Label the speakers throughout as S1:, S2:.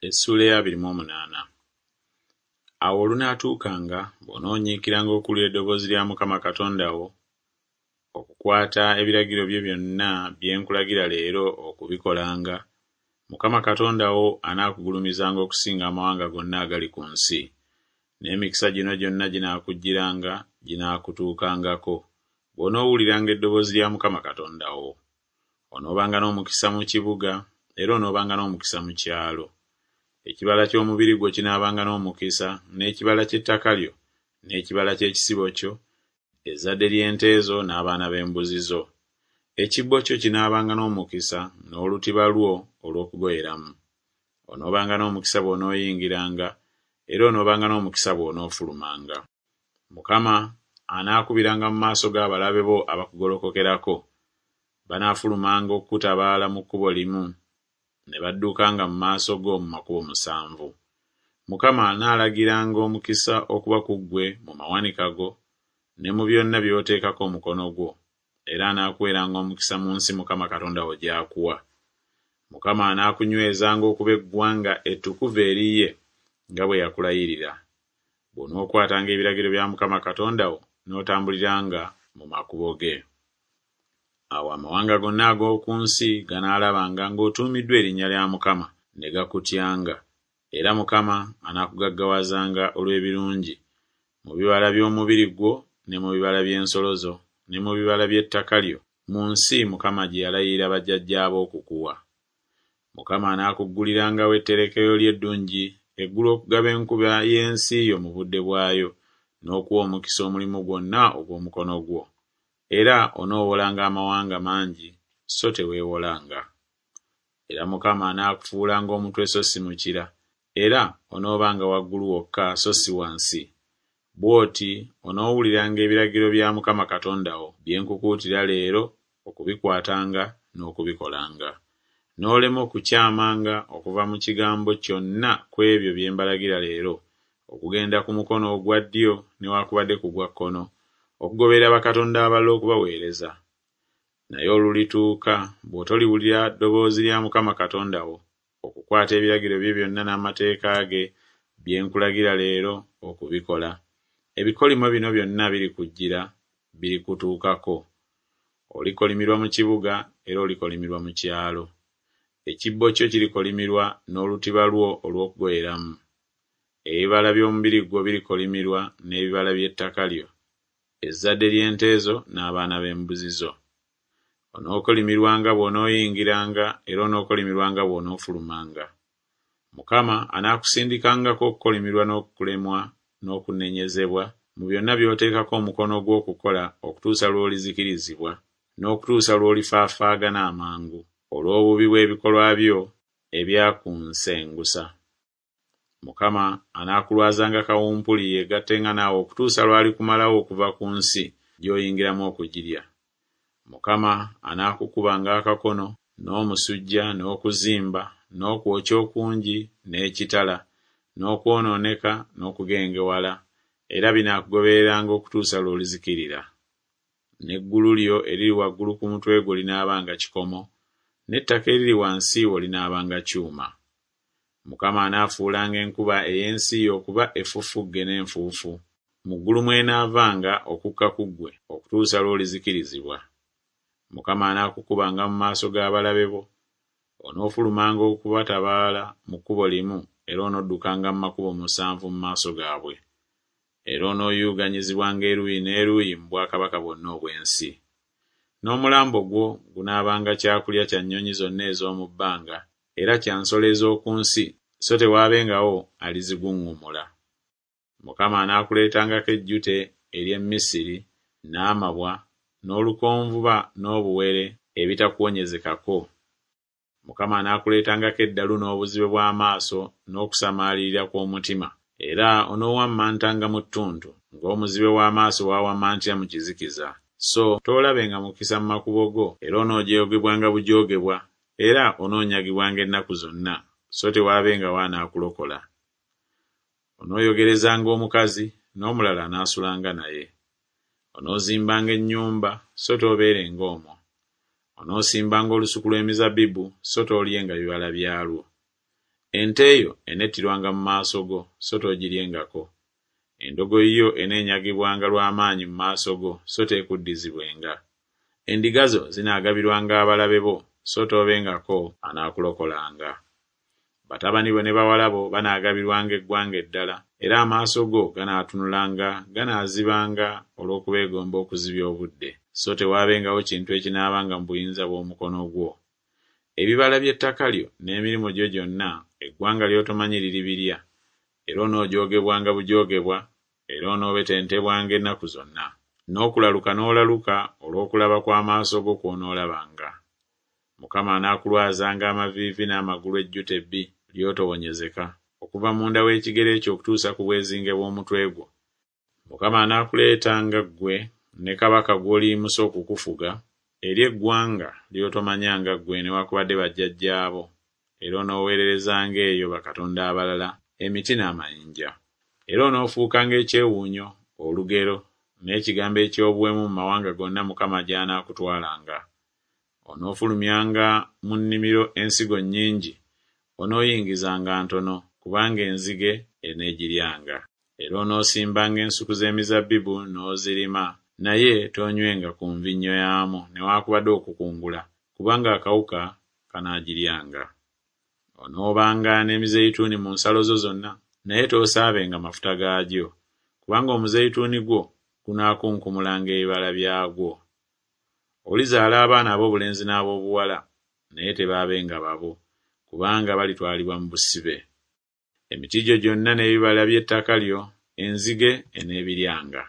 S1: Essula ya 28. Awo olunaatuukanga bw'onoonyiikiranga okuwulira eddoboozi lya Mukama Katonda wo, okukwata ebiragiro bye byonna bye nkulagira leero okubikolanga, Mukama Katonda wo anaakugulumizanga okusinga amawanga gonna agali ku nsi, n'emikisa gino gyonna ginaakujjiranga ginaakutuukangako bw'onoowuliranga eddoboozi lya Mukama Katonda wo. Onoobanga n'omukisa mu kibuga era onoobanga n'omukisa mu kyalo. Ekibala ky'omubiri gwo kinaabanga n'omukisa, n'ekibala ky'ettaka lyo, n'ekibala ky'ekisibo kyo, ezzadde ly'ente zo n'abaana b'embuzi zo. Ekibbo kyo kinaabanga n'omukisa, n'olutiba lwo olw'okugoyeramu. Onoobanga n'omukisa bw'onooyingiranga, era onoobanga n'omukisa bw'onoofulumanga. Mukama anaakubiranga mu maaso g'abalabe bo abakugolokokerako. Banaafulumanga okukutabaala mu kkubo limu, ne baddukanga mu maaso go mu makubo 7. Mukama anaalagiranga omukisa okuba ku ggwe mu mawanika go, ne mu byonna by'oteekako omukono gwo, era anaakuweranga omukisa mu nsi Mukama Katonda wo gy'akuwa. Mukama anaakunywezanga okuba eggwanga ettukuvu eri ye nga bwe yakulayirira, bw'onookwatanga ebiragiro bya Mukama Katonda wo n'otambuliranga mu makubo ge. Awo amawanga gonna ag'oku nsi ganaalabanga ng'otuumiddwa erinnya lya Mukama ne gakutyanga, era Mukama anaakugaggawazanga olw'ebirungi mu bibala by'omubiri gwo, ne mu bibala by'ensolo zo, ne mu bibala by'ettaka lyo, mu nsi Mukama gye yalayirira bajjajjaabo okukuwa. Mukama anaakugguliranga etterekero ly'eddungi eggulu okugaba enkuba y'ensi yo mu budde bwayo, n'okuwa omukisa omulimu gwonna ogw'omukono gwo. Era onoowolanga amawanga mangi, so teweewolanga. Era Mukama anaakufuulanga omutwe so si mukira, era onoobanga waggulu wokka so si wansi. Bw'oti onoowuliranga ebiragiro bya Mukama Katonda wo bye nkukuutira leero okubikwatanga n'okubikolanga. N'olema okukyamanga okuva mu kigambo kyonna ku ebyo bye mbalagira leero, okugenda ku mukono ogwa ddyo newaakubadde ku gwa kkono, okugobera bakatonda abalala okubaweereza. Naye olulituuka bw'otoliwulira ddoboozi lya Mukama Katonda wo, okukwata ebiragiro bye byonna n'amateeka ge bye nkulagira leero okubikola, ebikolimo bino byonna birikujjira, birikutuukako. Olikolimirwa mu kibuga era olikolimirwa mu kyalo. Ekibbo kyo kirikolimirwa n'olutiba lwo olw'okugoyeramu. Ebibala by'omubiri gwo birikolimirwa n'ebibala by'ettaka lyo, ezzadde ly'ente zo n'abaana b'embuzi zo. Onookolimirwanga bw'onooyingiranga era onookolimirwanga bw'onoofulumanga. Mukama anaakusindikangako okukolimirwa n'okulemwa n'okunenyezebwa mu byonna by'oteekako omukono gwo okukola okutuusa lw'olizikirizibwa, n'okutuusa lw'olifaafaagana amangu olw'obubi bw'ebikolwa byo ebyakunsengusa. Mukama anaakulwazanga kawumpuli yeegattenga naawe okutuusa lw'alikumalawo okuva ku nsi gy'oyingiramu okugirya. Mukama anaakukubanga akakono, n'omusujja, n'okuzimba, n'okwokya okungi, n'ekitala, n'okwonooneka, n'okugengewala, era binaakugobereranga okutuusa lw'olizikirira. N'eggulu lyo eriri waggulu ku mutwe gwo linaabanga kikomo, n'ettaka eriri wansi wo linaabanga kyuma. Mukama anaafuulanga enkuba ey'ensi yo okuba effufugge n'enfuufu, mu ggulu mw'enaavanga okukka ku ggwe okutuusa lw'olizikirizibwa. Mukama anaakukubanga mu maaso g'abalabe bo, onoofulumanga okubatabaala mu kkubo limu, era onoddukanga mu makubo 7 mu maaso gaabwe. Era onooyuuganyizibwanga eruuyi n'eruuyi mu bwakabaka bwonna obw'ensi. N'omulambo gwo gunaabanga kyakulya kya nnyonyi zonna ez'omu bbanga, era kya nsolo ez'oku nsi, so tewaabengawo aliziguŋŋumula. Mukama anaakuleetangako ejjute ery'e Misiri, n'amabwa, n'olukonvuba n'obuwere ebitakuwonyezekako. Mukama anaakuleetangako eddalu n'obuzibe bw'amaaso n'okusamaalirira kw'omutima, era onoowammantanga mu ttuntu ng'omuzibe w'amaaso bw'awammantira mu kizikiza. So toolabenga mukisa mu makubo go, era onoojeyogebwanga bujoogebwa, era onoonyagibwanga ennaku zonna, so tewaabengawo anaakulokola. Onooyogerezanga omukazi, n'omulala anaasulanga naye. Onoozimbanga ennyumba, so toobeerenga omwo. Onoosimbanga olusuku lw'emizabbibu, so toolyenga bibala byalwo. Ente eyo enettirwanga mu maaso go, so togiryengako. Endogoyi yo eneenyagibwanga lw'amaanyi mu maaso go, so teekuddizibwenga. Endiga zo zinaagabirwanga abalabe bo, so toobengako anaakulokolanga. Batabani bo ne bawala bo banaagabirwanga eggwanga eddala, era amaaso go ganaatunulanga ganaazibanga olw'okubeegomba okuzibya obudde, so tewaabengawo kintu ekinaabanga mu buyinza bw'omukono gwo. Ebibala by'ettaka lyo n'emirimu gyo gyonna eggwanga ly'otomanyi liribirya, era onoojoogebwanga bujoogebwa, era onoobetentebwanga ennaku zonna, n'okulaluka n'olaluka olw'okulaba kw'amaaso go kw'onoolabanga. Mukama anaakulwazanga amaviivi n'amagulu ejjuta ebbi ly'otowonyezeka, okuva munda w'ekigere ekyo okutuusa ku bwezinge bw'omutwe gwo. Mukama anaakuleetanga ggwe ne kabaka gw'oliyimusa okukufuga eri eggwanga ly'otomanyanga ggwe newaakubadde bajjajjaabo, era onooweererezanga eyo bakatonda abalala, emiti n'amayinja. Era onoofuukanga ekyewuunyo, olugero, n'ekigambo eky'obuwemu mu mawanga gonna Mukama gy'anaakutwalanga. Onoofulumyanga mu nnimiro ensigo nnyingi, onooyingizanga ntono, kubanga enzige eneegiryanga. Era onoosimbanga ensuku z'emizabbibu n'ozirima, naye toonywenga ku nvinnyo yamu newaakubadde okukungula, kubanga akawuka kanaagiryanga. Onoobanga n'emizeyituuni mu nsalo zo zonna, naye toosaabenga mafuta gaagyo, kubanga omuzeyituuni gwo gunaakunkumulanga ebibala byagwo. Olizaala abaana ab'obulenzi n'ab'obuwala, naye tebaabenga babo, kubanga balitwalibwa mu busibe. Emiti gyo gyonna n'ebibala by'ettaka lyo enzige eneebiryanga.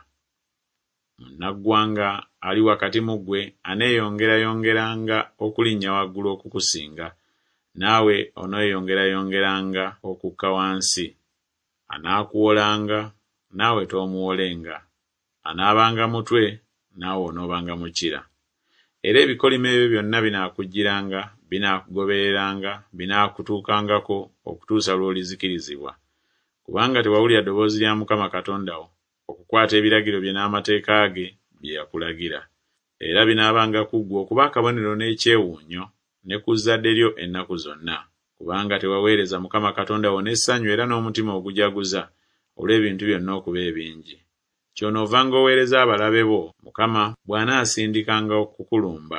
S1: Munnaggwanga ali wakati mu ggwe aneeyongerayongeranga okulinnya waggulu okukusinga, naawe oneeyongerayongeranga okukka wansi. Anaakuwolanga, naawe toomuwolenga. Anaabanga mutwe, naawe onoobanga mukira. Era ebikolimo ebyo byonna binaakujjiranga, binaakugobereranga, binaakutuukangako okutuusa lw'olizikirizibwa. Kubanga tewawulira ddoboozi lya Mukama Katonda wo, okukwata ebiragiro bye n'amateeka ge bye yakulagira. Era binaabanga ku ggwe okuba akabonero n'ekyewuunyo ne ku zzadde lyo ennaku zonna, kubanga tewaweereza Mukama Katonda wo n'essanyu era n'omutima ogujaguza olw'ebintu byonna okuba ebingi. Ky'onoovanga oweereza abalabe bo Mukama bw'anaasindikanga okukulumba,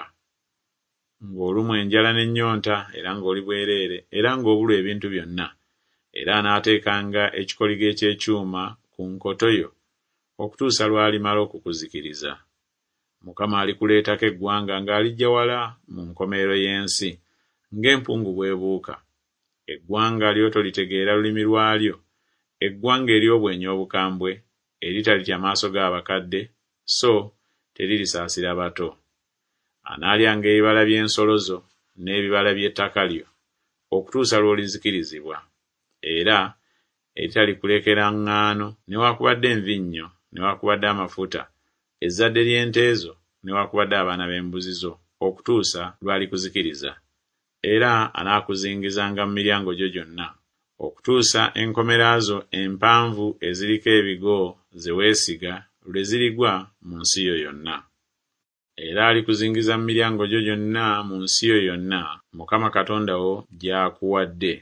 S1: ng'olumwa enjala n'ennyonta era ng'oli bwereere era ng'obulwa ebintu byonna, era anaateekanga ekikoligo eky'ekyuma ku nkoto yo okutuusa lw'alimala okukuzikiriza. Mukama alikuleetako eggwanga ng'alijja wala mu nkomerero y'ensi, ng'empungu bw'ebuuka. Eggwanga ly'otolitegeera lulimi lwalyo, eggwanga ery'obwenyi obukambwe, eritalitya maaso g'abakadde, so teririsaasira bato. Anaalyanga ebibala by'ensolo zo n'ebibala by'ettaka lyo okutuusa lw'olizikirizibwa, era eritalikuleekera ŋŋaano newaakubadde envinnyo newaakubadde amafuta, ezzadde ly'ente zo newaakubadde abaana b'embuzi zo okutuusa lw'alikuzikiriza. Era anaakuzingizanga mu miryango gyo gyonna okutuusa enkomera zo empanvu eziriko ebigo ze weesiga lwe zirigwa mu nsi yo yonna. Era alikuzingiza mu miryango gyo gyonna mu nsi yo yonna Mukama Katonda wo gy'akuwadde.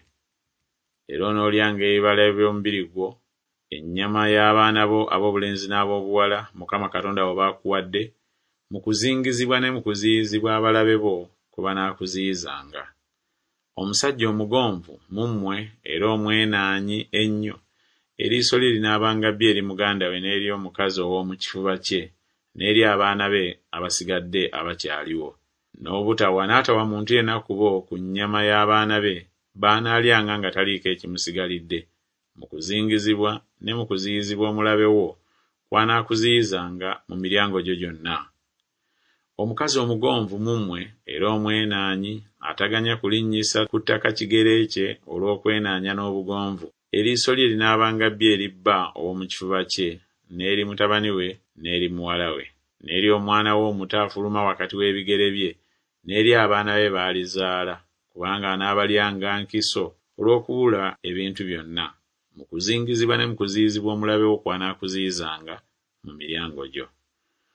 S1: Era onoolyanga ebibala by'omubiri gwo, ennyama y'abaana bo ab'obulenzi n'ab'obuwala Mukama Katonda wo baakuwadde, mu kuzingizibwa ne mu kuziyizibwa abalabe bo kwe banaakuziyizanga. Omusajja omugonvu mu mmwe era omwenaanyi ennyo, eriiso lye linaabanga bbi eri muganda we n'eri omukazi ow'omu kifuba kye n'eri abaana be abasigadde abakyaliwo. N'obutawa n'atawa muntu yenna ku bo ku nnyama y'abaana be baanaalyanga nga taliiko ekimusigalidde, mu kuzingizibwa ne mu kuziyizibwa omulabe wo kw'anaakuziyizanga mu miryango gyo gyonna. Omukazi omugonvu mu mmwe era omwenaanyi ataganya kulinnyisa ku ttaka kigere kye olw'okwenaanya n'obugonvu, eriiso lye linaabanga bbi eri bba ow'omu kifuba kye n'eri mutabani we n'eri muwala we, n'eri omwana we omuto afuluma wakati w'ebigere bye, n'eri abaana be baalizaala, kubanga anaabalyanga nkiso olw'okubula ebintu byonna, mu kuzingizibwa ne mu kuziyizibwa omulabe wo kw'anaakuziyizanga mu miryango gyo.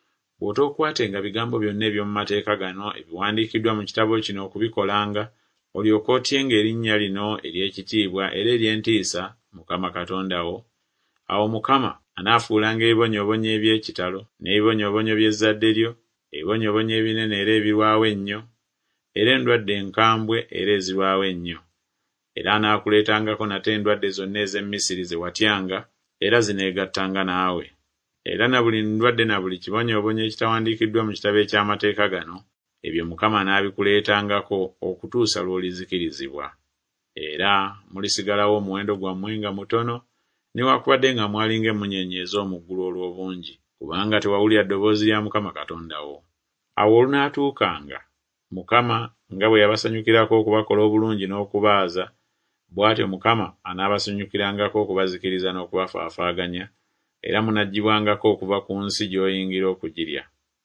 S1: Bw'otookwatenga bigambo byonna eby'omu mateeka gano ebiwandiikiddwa mu kitabo kino okubikolanga, olyoke otyenga erinnya lino ery'ekitiibwa era ery'entiisa Mukama Katonda wo. Awo Mukama anaafuulanga ebibonyoobonyo eby'ekitalo n'ebibonyoobonyo by'ezzadde lyo, ebibonyoobonyo ebinene era ebirwawo ennyo, era endwadde enkambwe era ezirwawo ennyo. Era anaakuleetangako nate endwadde zonna ez'e Misiri ze watyanga, era zineegattanga naawe. Era na buli ndwadde na buli kibonyoobonyo ekitawandiikiddwa mu kitabo eky'amateeka gano, ebyo Mukama anaabikuleetangako okutuusa lw'olizikirizibwa. Era mulisigalawo omuwendo gwammwe nga mutono, newaakubadde nga mwali ng'emmunyeenye ez'omu ggulu olw'obungi, kubanga tewawulira ddoboozi lya Mukama Katonda wo. Awo olunaatuukanga, Mukama nga bwe yabasanyukirako okubakola obulungi n'okubaaza, bw'atyo Mukama anaabasanyukirangako okubazikiriza n'okubafaafaaganya, era munaggyibwangako okuva ku nsi gy'oyingira okugirya.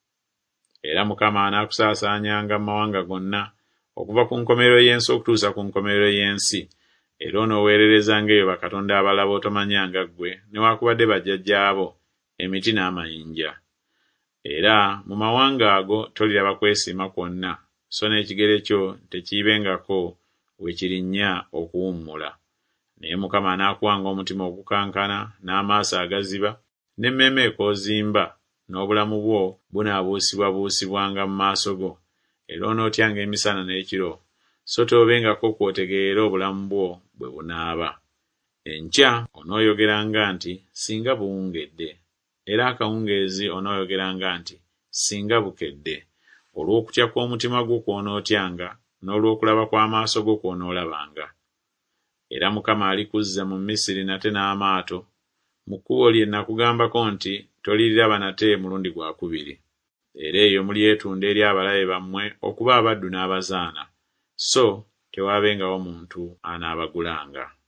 S1: Era Mukama anaakusaasaanyanga mu mawanga gonna, okuva ku nkomerero y'ensi okutuusa ku nkomerero y'ensi, era onooweererezanga eyo bakatonda abalala b'otomanyanga ggwe, newaakubadde bajjajjaabo, emiti n'amayinja. Era mu mawanga ago toliraba kwesiima kwonna, so n'ekigere kyo tekiibengako we kirinnya okuwummula. Naye Mukama anaakuwanga omutima ogukankana, n'amaaso agaziba, n'emmeeme ekoozimba, n'obulamu bwo bunaabuusibwabuusibwanga mu maaso go, era onootyanga emisana n'ekiro, so toobengako kw'otegeera obulamu bwo bwe bunaaba. Enkya onooyogeranga nti, singa buwungedde, era akawungeezi onooyogeranga nti, singa bukedde, olw'okutya kw'omutima gwo kw'onootyanga, n'olw'okulaba kw'amaaso go kw'onoolabanga. Era Mukama alikuzza mu Misiri nate n'amaato, mu kkubo lye nakugambako nti toliriraba nate mulundi gwakubiri. Era eyo mulyetunda eri abalabe bammwe okuba abaddu n'abazaana, so tewaabengawo muntu anaabagulanga.